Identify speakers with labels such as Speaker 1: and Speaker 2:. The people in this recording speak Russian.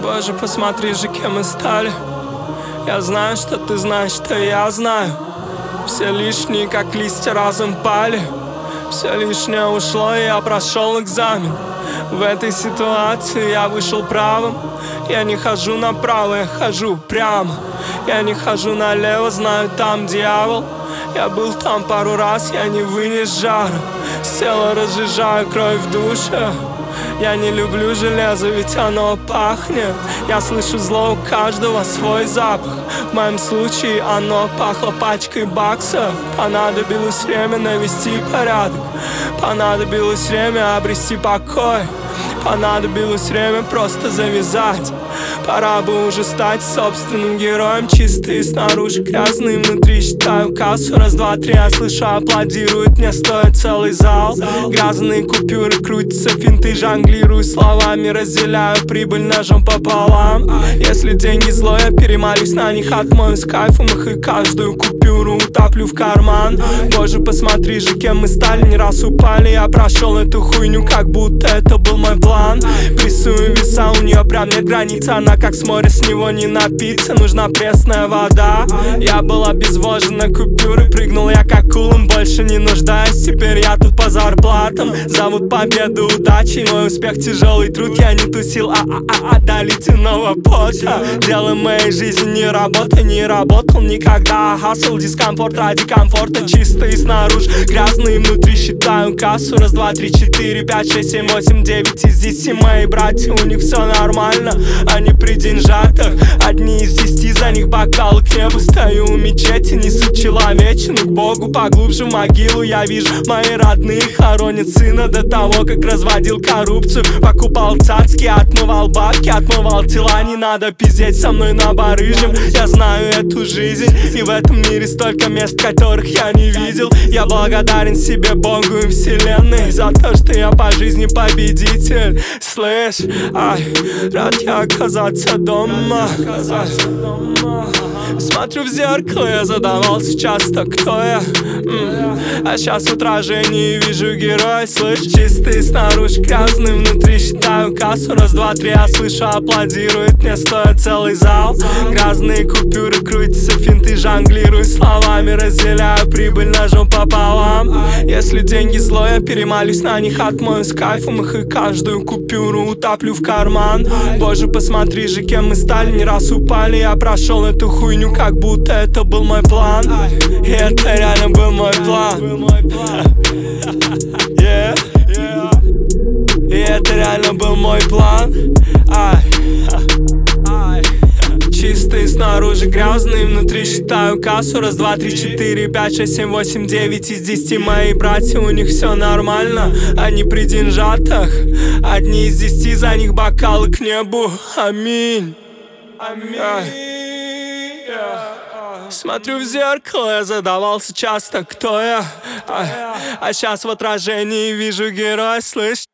Speaker 1: Боже, посмотри же, кем мы стали. Я знаю, что ты знаешь, что я знаю. Все лишние, как листья, разом пали. Все лишнее ушло, и я прошел экзамен. В этой ситуации я вышел правым. Я не хожу направо, я хожу прямо. Я не хожу налево, знаю, там дьявол. Я был там пару раз, я не вынес жара. С тела разжижаю кровь в душе. Я не люблю железо, ведь оно пахнет. Я слышу зло, у каждого свой запах. В моем случае оно пахло пачкой баксов. Понадобилось время навести порядок. Понадобилось время обрести покой. Понадобилось время просто завязать. Пора бы уже стать собственным героем. Чистый снаружи, грязный внутри. Считаю кассу, раз, два, три. Я слышу, аплодирует, мне стоит целый зал. Грязные купюры крутятся, финты жонглирую словами. Разделяю прибыль ножом пополам. Если деньги зло, я перемолюсь на них, отмою с кайфом их, и каждую купюру утоплю в карман. Боже, посмотри же, кем мы стали, не раз упали. Я прошел эту хуйню, как будто это был мой план. Прессую веса, у нее прям нет границ. Она как с моря, с него не напиться. Нужна пресная вода. Я был обезвожен на купюры. Прыгнул я как кулом, больше не нуждаюсь. Теперь я тут по зарплатам. Зовут победу удачей. Мой успех тяжелый труд. Я не тусил, до ледяного пота. Дело моей жизни не работа. Не работал никогда. Хасл, дискомфорт ради комфорта. Чистый снаружи, грязный внутри. Считаю кассу, раз, два, три, четыре, пять, шесть, семь, восемь, девять. Из 10 мои братья, у них все нормально. Они при деньжатах, одни из 10, за них бокалы к небу. Стою у мечети, несу человечину к Богу. Поглубже в могилу я вижу, мои родные хоронят сына до того, как разводил коррупцию. Покупал цацки, отмывал бабки, отмывал тела. Не надо пиздеть со мной на барыжем. Я знаю эту жизнь, и в этом мире столько мест, которых я не видел. Я благодарен себе, Богу и вселенной за то, что я по жизни победитель. Слышь, ай, рад я оказаться дома. Смотрю в зеркало, я задавался часто, кто я. А сейчас в отражении вижу героя. Слышь, чистый снаружи, грязный внутри. Считаю кассу, раз, два, три. Я слышу, аплодирует, мне стоит целый зал. Грязные купюры крутятся, финты жонглирую словами. Разделяю прибыль ножом пополам. Если деньги зло, я перемолюсь на них, отмою с кайфом их, и каждую купюру утоплю в карман. Боже, посмотри же, кем мы стали, не раз упали. Я прошел эту хуйню, как будто это был мой план. И это реально был мой план. Yeah. И это реально был мой план. Чистый снаружи, грязный внутри. Считаю кассу, раз, два, три, четыре, пять, шесть, семь, восемь, девять. Из 10 мои братья, у них все нормально. Они при деньжатах, одни из 10, за них бокалы к небу. Аминь. Смотрю в зеркало, я задавался часто, кто я. А сейчас в отражении вижу героя, слышь.